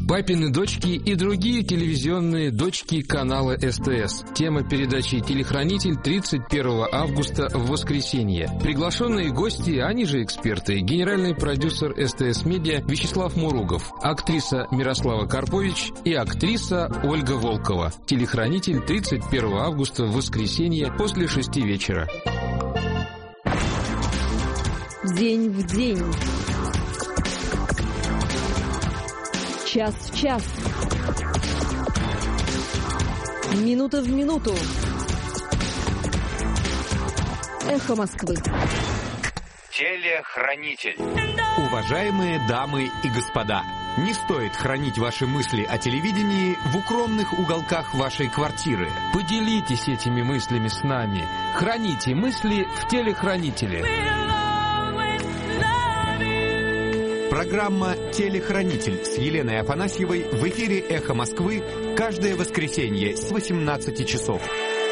Папины дочки и другие телевизионные дочки канала СТС. Тема передачи «Телехранитель» 31 августа в воскресенье. Приглашенные гости, они же эксперты, генеральный продюсер СТС Медиа Вячеслав Муругов, актриса Мирослава Карпович и актриса Ольга Волкова. «Телехранитель» 31 августа в воскресенье после 6 вечера. День в день. Час в час. Минута в минуту. Эхо Москвы. Телехранитель. Уважаемые дамы и господа, не стоит хранить ваши мысли о телевидении в укромных уголках вашей квартиры. Поделитесь этими мыслями с нами. Храните мысли в телехранителе. Программа «Телехранитель» с Еленой Афанасьевой в эфире «Эхо Москвы» каждое воскресенье с 18 часов.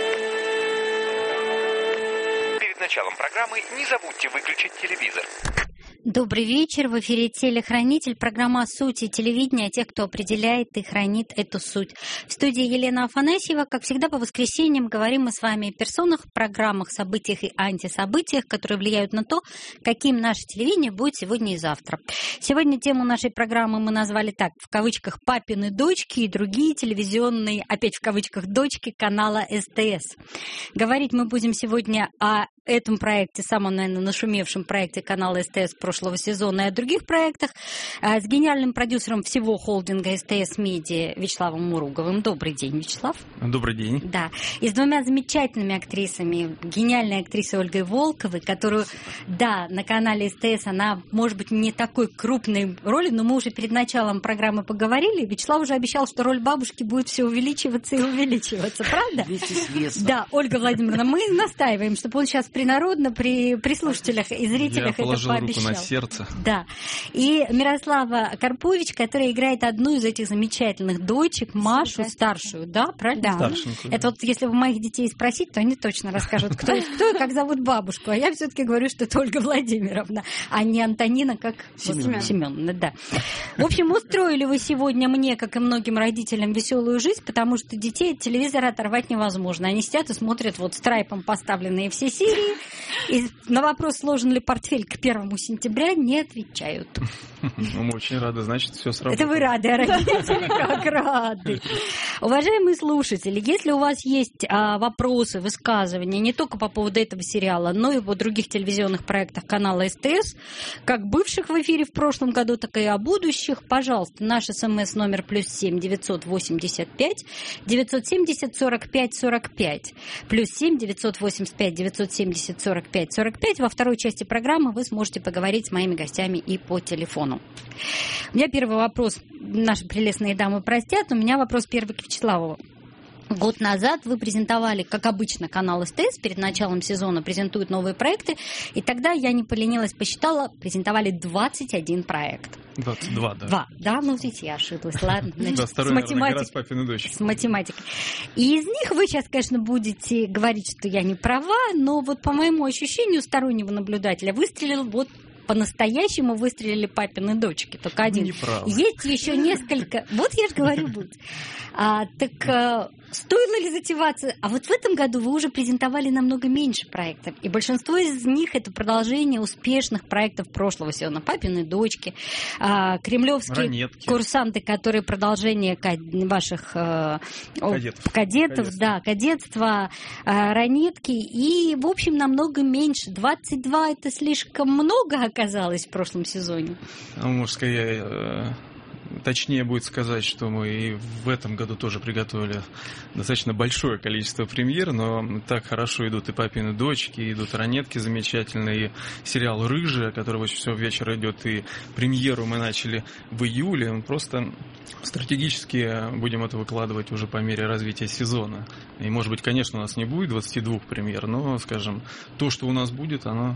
Перед началом программы не забудьте выключить телевизор. Добрый вечер. В эфире «Телехранитель», программа о сути телевидения, о тех, кто определяет и хранит эту суть. В студии Елена Афанасьева. Как всегда, по воскресеньям говорим мы с вами о персонах, программах, событиях и антисобытиях, которые влияют на то, каким наше телевидение будет сегодня и завтра. Сегодня тему нашей программы мы назвали так, в кавычках, «Папины дочки» и другие телевизионные, опять в кавычках, дочки канала СТС. Говорить мы будем сегодня о этом проекте, самом, наверное, нашумевшем проекте канала СТС прошлого сезона и о других проектах с генеральным продюсером всего холдинга СТС Медиа Вячеславом Муруговым. Добрый день, Вячеслав. Добрый день. Да. И с двумя замечательными актрисами. Гениальной актрисой Ольгой Волковой, которую, да, на канале СТС она, может быть, не такой крупной роли, но мы уже перед началом программы поговорили. Вячеслав уже обещал, что роль бабушки будет все увеличиваться и увеличиваться. Правда? Вместе с весом. Да, Ольга Владимировна, мы настаиваем, чтобы он сейчас принародно при слушателях и зрителях это пообещал. Я положил руку на сердце. Да. И Мирослава Карпович, которая играет одну из этих замечательных дочек, Машу, старшую, да, правильно? Да. Старшенькую. Это вот если у моих детей спросить, то они точно расскажут, кто и как зовут бабушку. А я все-таки говорю, что это Ольга Владимировна, а не Антонина, как Семеновна. Да. В общем, устроили вы сегодня мне, как и многим родителям, веселую жизнь, потому что детей от телевизора оторвать невозможно. Они сидят и смотрят вот страйпом поставленные все серии. И на вопрос, сложен ли портфель к 1 сентября, не отвечают. Мы очень рады, значит, все сработало. Это вы рады, а родители как рады. Уважаемые слушатели, если у вас есть вопросы, высказывания не только по поводу этого сериала, но и по других телевизионных проектах канала СТС, как бывших в эфире в прошлом году, так и о будущих, пожалуйста, наш СМС-номер +7 985 970 45 45. +7 985 970 45 45. Во второй части программы вы сможете поговорить с моими гостями и по телефону. У меня первый вопрос, наши прелестные дамы простят, у меня вопрос первый к Вячеславу. Год назад вы презентовали, как обычно, канал СТС перед началом сезона презентует новые проекты, и тогда я не поленилась, посчитала, презентовали 21 проект. 22, да. 2, да, ну видите, я ошиблась, ладно. Значит, с математикой. «Папины дочки». С математикой. И из них вы сейчас, конечно, будете говорить, что я не права, но вот по моему ощущению стороннего наблюдателя выстрелил вот по-настоящему выстрелили «Папины дочки», только один. Неправда. Есть еще несколько. Вот я же говорю, будет. Так стоило ли затеваться? А вот в этом году вы уже презентовали намного меньше проектов. И большинство из них это продолжение успешных проектов прошлого сезона. «Папины дочки», «Кремлевские «Ранетки», курсанты», которые продолжение ваших кадетов, да, кадетства, «Ранетки». И, в общем, намного меньше. 22 это слишком много оказалось в прошлом сезоне. Точнее будет сказать, что мы и в этом году тоже приготовили достаточно большое количество премьер, но так хорошо идут и «Папины дочки», идут «Ранетки» замечательные, и сериал «Рыжая», который очень все вечер идет, и премьеру мы начали в июле. Просто стратегически будем это выкладывать уже по мере развития сезона. И, может быть, конечно, у нас не будет 22 премьер, но, скажем, то, что у нас будет, оно,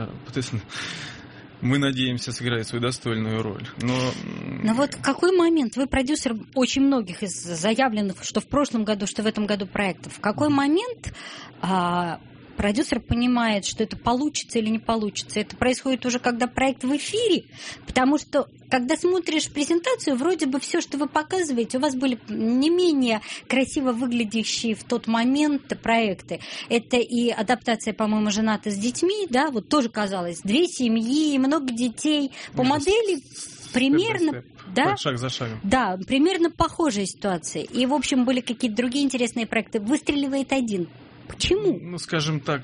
мы надеемся, сыграть свою достойную роль. Но вот в какой момент, вы продюсер очень многих из заявленных, что в прошлом году, что в этом году проектов, в какой момент продюсер понимает, что это получится или не получится. Это происходит уже, когда проект в эфире, потому что, когда смотришь презентацию, вроде бы все, что вы показываете, у вас были не менее красиво выглядящие в тот момент проекты. Это и адаптация, по-моему, «Женаты с детьми», да, вот тоже казалось, 2 семьи, много детей. По модели примерно... Да? Шаг за шагом. Да, примерно похожая ситуация. И, в общем, были какие-то другие интересные проекты. Выстреливает один. Почему? Ну, скажем так,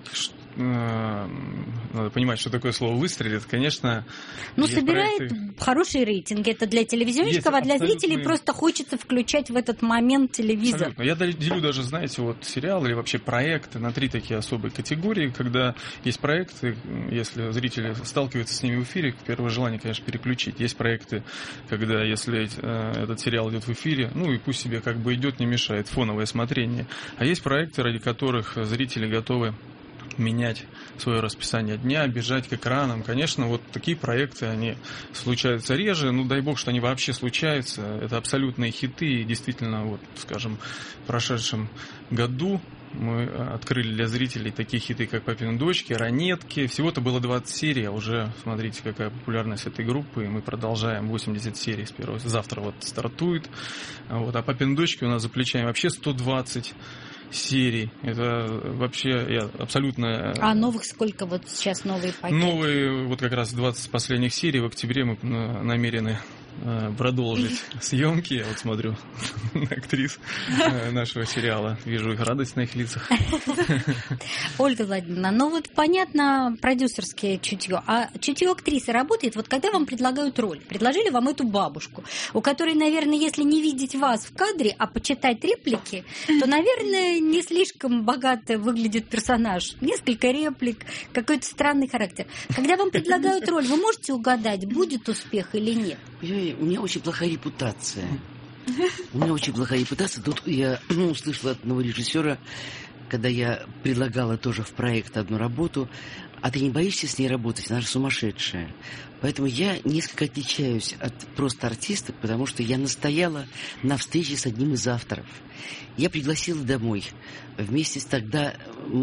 надо понимать, что такое слово «выстрелит». Конечно, собирает проекты... хорошие рейтинги. Это для телевизионщиков, а для зрителей просто хочется включать в этот момент телевизор. Абсолютно. Я делю даже, знаете, вот сериалы или вообще проекты на 3 такие особые категории. Когда есть проекты, если зрители сталкиваются с ними в эфире, первое желание, конечно, переключить. Есть проекты, когда, если этот сериал идет в эфире, ну и пусть себе как бы идет, не мешает, фоновое смотрение. А есть проекты, ради которых зрители готовы менять свое расписание дня, бежать к экранам. Конечно, вот такие проекты, они случаются реже, ну дай бог, что они вообще случаются. Это абсолютные хиты, и действительно, вот, скажем, в прошедшем году мы открыли для зрителей такие хиты, как «Папины дочки», «Ранетки». Всего-то было 20 серий, а уже, смотрите, какая популярность этой группы, и мы продолжаем 80 серий с первого. Завтра вот стартует. Вот. А «Папины дочки» у нас за плечами вообще 120 серий. Это вообще абсолютно... А новых сколько вот сейчас новые пакеты? Новые, вот как раз 20 последних серий. В октябре мы намерены продолжить съемки. Я вот смотрю на актрис нашего сериала. Вижу их радость на их лицах. Ольга Владимировна, ну вот понятно продюсерское чутье. А чутье актрисы работает, вот когда вам предлагают роль. Предложили вам эту бабушку, у которой, наверное, если не видеть вас в кадре, а почитать реплики, то, наверное, не слишком богато выглядит персонаж. Несколько реплик, какой-то странный характер. Когда вам предлагают роль, вы можете угадать, будет успех или нет? У меня очень плохая репутация. Тут я услышала от одного режиссера, когда я предлагала тоже в проект одну работу: а ты не боишься с ней работать? Она же сумасшедшая. Поэтому я несколько отличаюсь от просто артисток, потому что я настояла на встрече с одним из авторов. Я пригласила домой. Вместе с тогда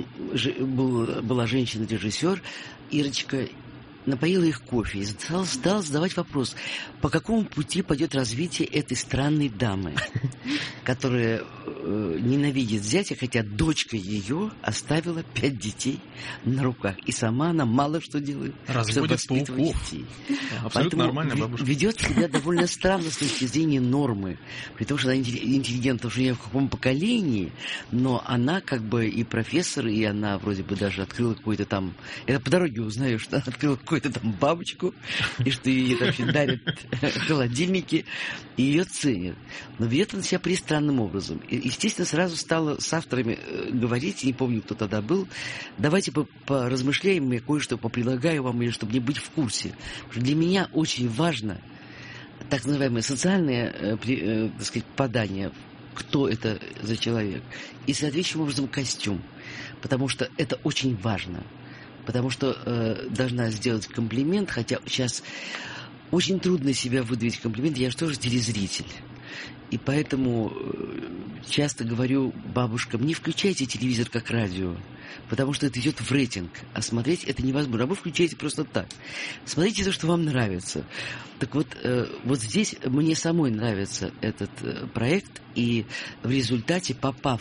была женщина-режиссер, Ирочка, напоила их кофе и стала задавать вопрос, по какому пути пойдет развитие этой странной дамы, которая ненавидит зятя, хотя дочка ее оставила 5 детей на руках. И сама она мало что делает, чтобы воспитывать детей. Абсолютно нормальная бабушка. Ведет себя довольно странно с точки зрения нормы. При том, что она интеллигентна уже не в каком поколении, но она как бы и профессор, и она вроде бы даже открыла какой-то там... Я по дороге узнаю, что она открыла какую-то там бабочку, и что ей вообще дарят холодильники, и ее ценят. Но ведет она себя пристранным образом. И, естественно, сразу стала с авторами говорить, не помню, кто тогда был, давайте поразмышляем, я кое-что попредлагаю вам, или чтобы не быть в курсе. Потому что для меня очень важно так называемое социальное, так сказать, попадание, кто это за человек, и соответствующим образом костюм. Потому что это очень важно. Потому что должна сделать комплимент, хотя сейчас очень трудно себя выдавить комплимент, я же тоже телезритель. И поэтому часто говорю бабушкам: не включайте телевизор как радио, потому что это идет в рейтинг, а смотреть это невозможно. А вы включаете просто так. Смотрите то, что вам нравится. Так вот, вот здесь мне самой нравится этот проект, и в результате, попав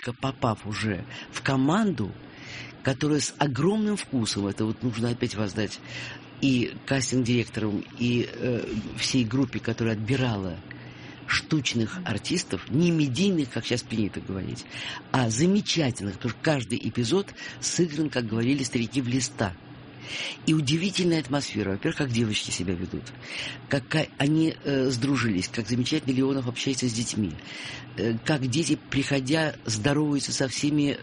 уже в команду, которая с огромным вкусом, это вот нужно опять воздать и кастинг-директорам, и всей группе, которая отбирала штучных артистов, не медийных, как сейчас принято говорить, а замечательных, потому что каждый эпизод сыгран, как говорили старики, в листа. И удивительная атмосфера. Во-первых, как девочки себя ведут, как они сдружились, как замечательно Леонов общается с детьми, как дети, приходя, здороваются со всеми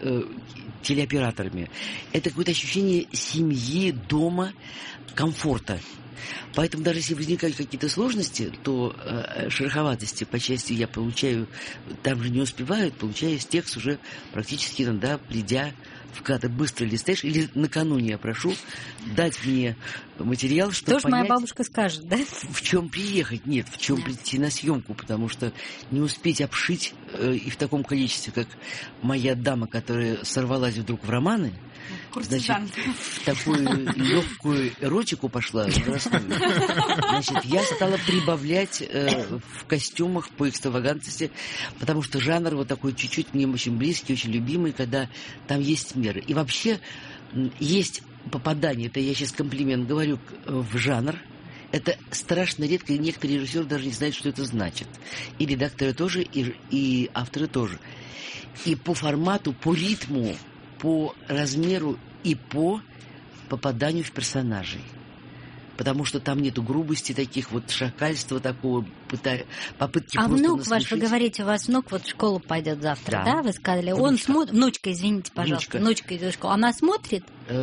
телеоператорами. Это какое-то ощущение семьи, дома, комфорта. Поэтому даже если возникают какие-то сложности, то шероховатости по части я получаю, там же не успевают, получаю текст уже практически иногда, придя в кадр, быстро листаешь, или накануне я прошу дать мне материал, чтобы Тоже понять, моя бабушка скажет, да? в чем приехать, нет, в чем прийти на съемку, потому что не успеть обшить и в таком количестве, как моя дама, которая сорвалась вдруг в романы, значит, в такую легкую эротику пошла, возрастную. Значит, я стала прибавлять в костюмах по экстравагантности, потому что жанр вот такой чуть-чуть мне очень близкий, очень любимый, когда там есть меры. И вообще есть попадание, это я сейчас комплимент говорю, в жанр. Это страшно редко, и некоторые режиссеры даже не знают, что это значит. И редакторы тоже, и авторы тоже. И по формату, по ритму, по размеру и по попаданию в персонажей. Потому что там нету грубости таких, вот шакальства такого, попытки а просто внук ваш, насмешить. вы говорите, у вас внук вот в школу пойдет завтра, Да. да, вы сказали? Внучка. Он смотрит, внучка, извините, пожалуйста, внучка идет в школу. Она смотрит?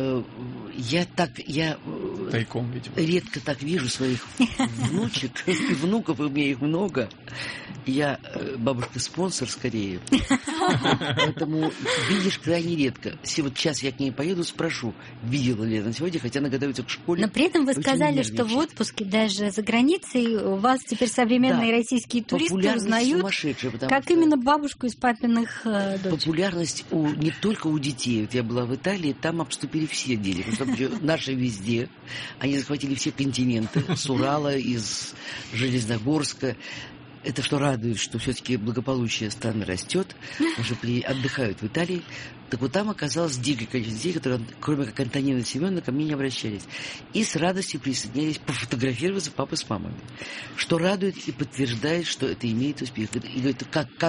Я Тайком, видимо. редко так вижу своих внучек и внуков, и у меня их много. Я бабушка-спонсор скорее. Поэтому видишь крайне редко. Вот сейчас я к ней поеду, спрошу, видела ли она сегодня, хотя она готовится к школе. Но при этом вы очень сказали, что в нервничает. отпуске даже за границей у вас теперь современные Да. российские туристы Популярность узнают, сумасшедшая, потому как что именно бабушку из папиных дочек. популярность не только у детей. Вот я была в Италии, там обступили все дети. Потому что наши везде. Они захватили все континенты. С Урала, из Железногорска. Это что радует, что все-таки благополучие страны растет, уже отдыхают в Италии. Так вот там оказалось дикое количество детей, которые, кроме как Антонина Семеновна, ко мне не обращались. И с радостью присоединялись пофотографироваться папы с мамами. Что радует и подтверждает, что это имеет успех. И говорит,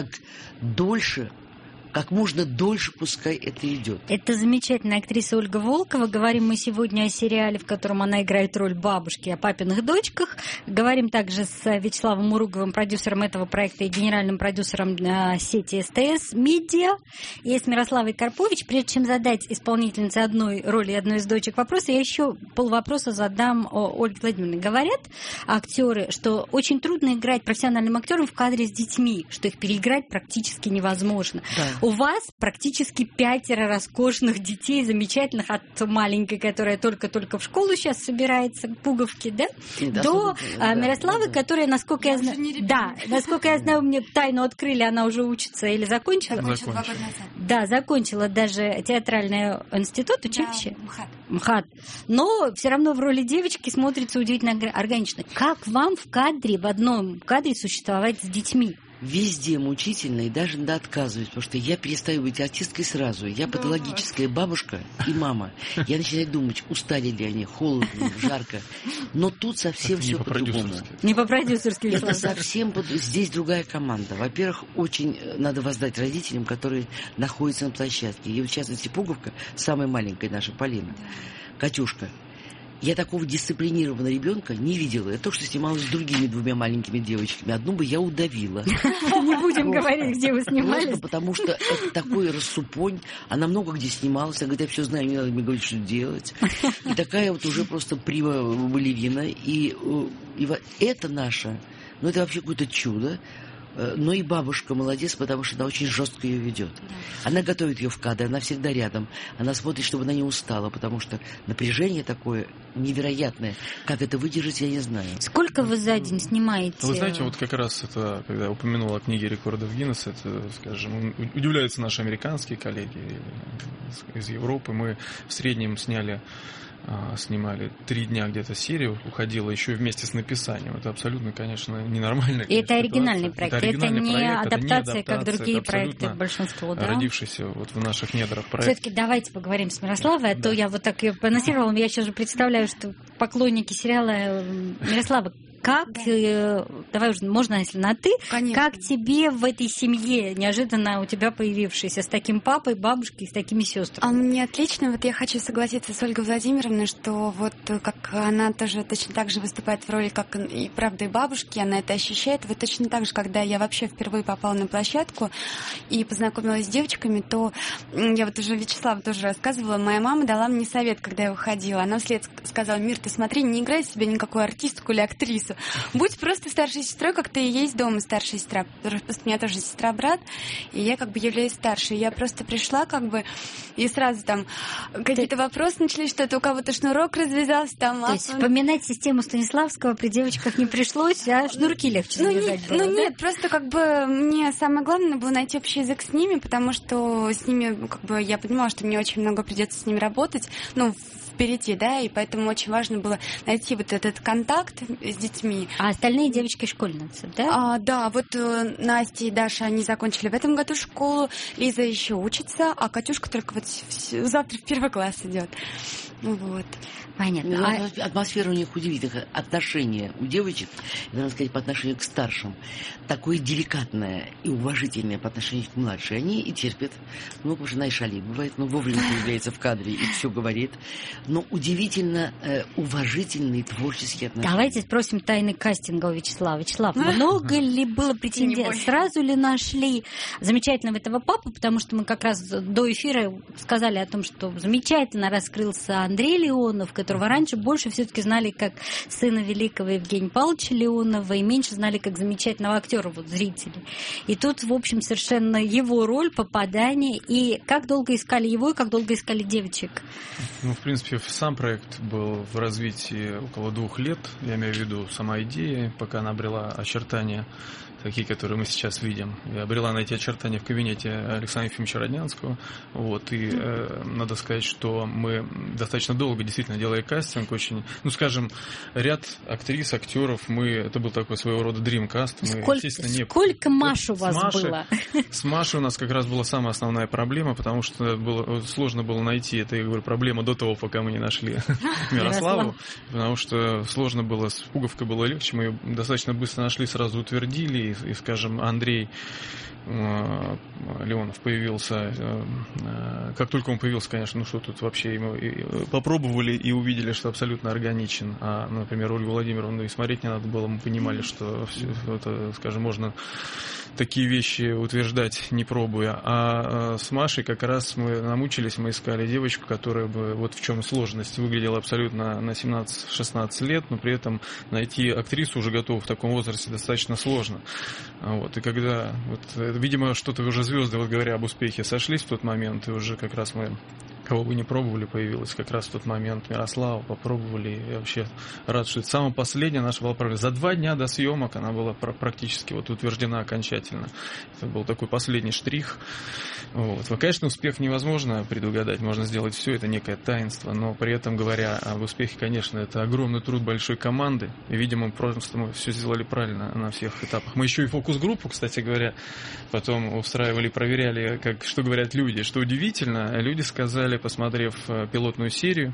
как можно дольше пускай это идет. Это замечательная актриса Ольга Волкова. Говорим мы сегодня о сериале, в котором она играет роль бабушки, о папиных дочках. Говорим также с Вячеславом Уруговым, продюсером этого проекта и генеральным продюсером сети СТС «Медиа». И с Мирославой Карпович. Прежде чем задать исполнительнице одной роли одной из дочек вопрос, я еще полвопроса задам Ольге Владимировне. Говорят актеры, что очень трудно играть профессиональным актерам в кадре с детьми, что их переиграть практически невозможно. Да. У вас практически 5 роскошных детей, замечательных, от маленькой, которая только-только в школу сейчас собирается, пуговки, да, Да, до да, Мирославы, да. которая, насколько я знаю, насколько я знаю, мне тайну открыли, она уже учится или закончила? Да, закончила даже театральный институт, училище. МХАТ. Но все равно в роли девочки смотрится удивительно органично. Как вам в кадре, в одном кадре существовать с детьми? Везде мучительно, и даже надо отказывать, потому что я перестаю быть артисткой сразу. Я патологическая бабушка и мама. Я начинаю думать, устали ли они, холодно, жарко. Но тут совсем все по-другому. Не по-продюсерски. Это совсем здесь другая команда. Во-первых, очень надо воздать родителям, которые находятся на площадке. И в частности, Пуговка, самая маленькая наша Полина, Катюшка. Я такого дисциплинированного ребенка не видела. Я только что снималась с другими 2 маленькими девочками. Одну бы я удавила. Не будем говорить, где вы снимались. Просто потому что это такой рассупонь. Она много где снималась. Она говорит, я все знаю, не надо мне говорить, что делать. И такая вот уже просто прима балерина. И это наша, ну это вообще какое-то чудо. Но и бабушка молодец, потому что она очень жестко ее ведет. Она готовит ее в кадр, она всегда рядом. Она смотрит, чтобы она не устала, потому что напряжение такое невероятное. Как это выдержать, я не знаю. Сколько вы за день снимаете? Вы знаете, вот как раз это, когда я упомянул о книге рекордов Гиннесса, это, скажем, удивляются наши американские коллеги из Европы. Мы в среднем снимали 3 дня где-то серию, уходила еще вместе с написанием. Это абсолютно, конечно, ненормально. И это оригинальный проект, это не адаптация, как другие проекты, большинство, да? Родившийся вот в наших недрах проект. Все-таки давайте поговорим с Мирославой, а то я вот так ее проанонсировала, я сейчас же представляю, что поклонники сериала Мирослава, как, давай уже, можно, если на «ты», Конечно. как тебе в этой семье, неожиданно у тебя появившейся, с таким папой, бабушкой, с такими сестрами? Мне отлично. Вот я хочу согласиться с Ольгой Владимировной, что вот как она тоже точно так же выступает в роли, как и правда и бабушки, она это ощущает. Вот точно так же, когда я вообще впервые попала на площадку и познакомилась с девочками, то я вот уже Вячеславу тоже рассказывала, моя мама дала мне совет, когда я выходила. Она вслед сказала: Мир, ты смотри, не играй в себя никакую артистку или актрису. Будь просто старшей сестрой, как ты и есть дома старшая сестра. Потому что у меня тоже сестра-брат, и я как бы являюсь старшей. Я просто пришла как бы, и сразу там какие-то вопросы начались, что-то у кого-то шнурок развязался там. То есть вспоминать систему Станиславского при девочках не пришлось, а шнурки легче завязать было, да? Нет, просто как бы мне самое главное было найти общий язык с ними, потому что с ними как бы я понимала, что мне очень много придется с ними работать, впереди, да, и поэтому очень важно было найти вот этот контакт с детьми. А остальные девочки школьницы, да? Да, вот Настя и Даша, они закончили в этом году школу, Лиза еще учится, а Катюшка только вот завтра в 1 класс идет. Вот. Понятно. Атмосфера у них удивительных, отношения у девочек, надо сказать, по отношению к старшим, такое деликатное и уважительное по отношению к младшей. Они и терпят, потому что она и шалит бывает, но вовремя появляется в кадре и все говорит. Но удивительно уважительные творческие отношения. Давайте спросим тайны кастинга у Вячеслава. Вячеслав, много ли было претендентов? Сразу ли нашли замечательного этого папу? Потому что мы как раз до эфира сказали о том, что замечательно раскрылся Андрей Леонов, которого раньше больше все-таки знали как сына великого Евгения Павловича Леонова и меньше знали как замечательного актера, зрители. И тут, в общем, совершенно его роль, попадание. И как долго искали его, и как долго искали девочек? В принципе, сам проект был в развитии около 2 лет. Я имею в виду сама идея, пока она обрела очертания, такие, которые мы сейчас видим. Я обрела на эти очертания в кабинете Александра Ефимовича Роднянского. И надо сказать, что мы достаточно долго действительно делали кастинг. Очень, ряд актрис, актеров. Это был такой своего рода дрим-каст. Сколько Маш у вас было? С Машей у нас как раз была самая основная проблема, потому что сложно было найти. Это, я говорю, проблема до того, пока мы не нашли Мирославу. Потому что сложно было, с Пуговкой было легче. Мы ее достаточно быстро нашли, сразу утвердили. И, скажем, Андрей Леонов появился, как только он появился, конечно, тут вообще ему попробовали и увидели, что абсолютно органичен. А, например, Ольгу Владимировну и смотреть не надо было, мы понимали, что это, скажем, можно такие вещи утверждать, не пробуя. А с Машей как раз мы намучились, мы искали девочку, которая бы, вот в чем сложность, выглядела абсолютно на 17-16 лет, но при этом найти актрису уже готовую в таком возрасте достаточно сложно. И когда, видимо, что-то уже звезды, говоря об успехе, сошлись в тот момент, и уже как раз мы, кого бы не пробовали, появилась как раз в тот момент Мирослава, попробовали. Я вообще рад, что это самая последняя наша была проблема. За 2 дня до съемок она была практически утверждена окончательно. Это был такой последний штрих. Конечно, успех невозможно предугадать, можно сделать все, это некое таинство, но при этом, говоря об успехе, конечно, это огромный труд большой команды, и, видимо, просто мы все сделали правильно на всех этапах. Мы еще и фокус-группу, кстати говоря, потом устраивали, проверяли, что говорят люди. Что удивительно, люди сказали, посмотрев пилотную серию,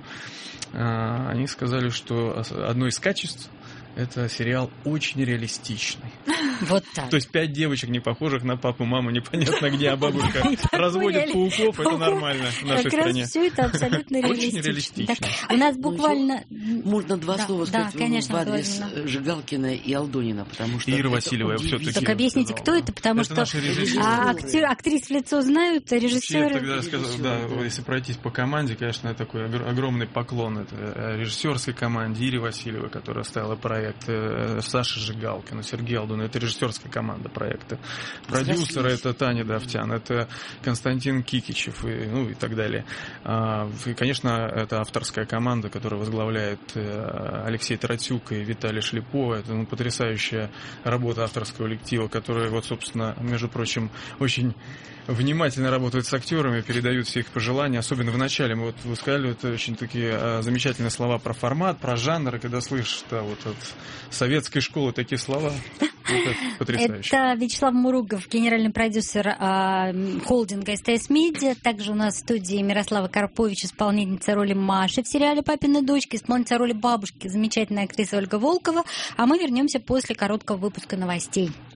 они сказали, что одно из качеств — это сериал очень реалистичный. Вот так. То есть 5 девочек, не похожих на папу, маму непонятно где, а бабушка разводит пауков, это нормально в нашей стране. Как раз все это абсолютно реалистично. Очень реалистично. У нас буквально... Можно 2 слова сказать в адрес Жигалкина и Алдонина, потому что... Ира Васильева все-таки. Так объясните, кто это, потому что актрис в лицо знают, а режиссеры... Тогда сказал, если пройтись по команде, конечно, это такой огромный поклон. Это режиссерской команде Ире Васильевой, которая ставила проект, Саша Жигалкина, Сергей Алдон, это режиссерская команда проекта. Продюсеры — это Таня Давтян, это Константин Кикичев и так далее. И, конечно, это авторская команда, которую возглавляет Алексей Тарасюк и Виталий Шлепо. Это потрясающая работа авторского коллектива, который, собственно, между прочим, очень внимательно работают с актерами, передают все их пожелания, особенно в начале. Мы вы сказали, это очень такие замечательные слова про формат, про жанр, и когда слышишь от советской школы такие слова, Это потрясающе. Это Вячеслав Муругов, генеральный продюсер холдинга СТС Медиа. Также у нас в студии Мирослава Карпович, исполнительница роли Маши в сериале «Папины дочки», исполнительница роли бабушки, замечательная актриса Ольга Волкова. А мы вернемся после короткого выпуска новостей.